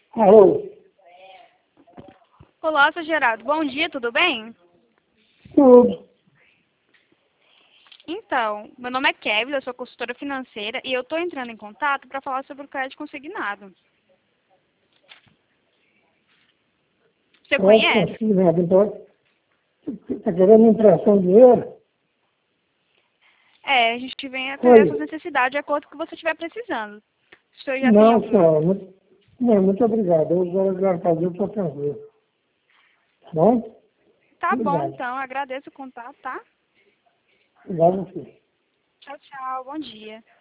Alô? Olá, seu Geraldo. Bom dia, tudo bem? Tudo. Então, meu nome é Kevin, eu sou consultora financeira e eu estou entrando em contato para falar sobre o crédito consignado. Você Crédito conhece? consignado. Então, está querendo impressão de dinheiro? É, a gente vem atender essas Oi. necessidades de acordo com o que você estiver precisando. Se o senhor já tem Não, alguma... senhora. Não, muito obrigado. Eu vou fazer o que eu fazer. Tá bom? Tá bom, Obrigado. então, agradeço o contato, tá? Obrigado, filho. Tchau, tchau, bom dia.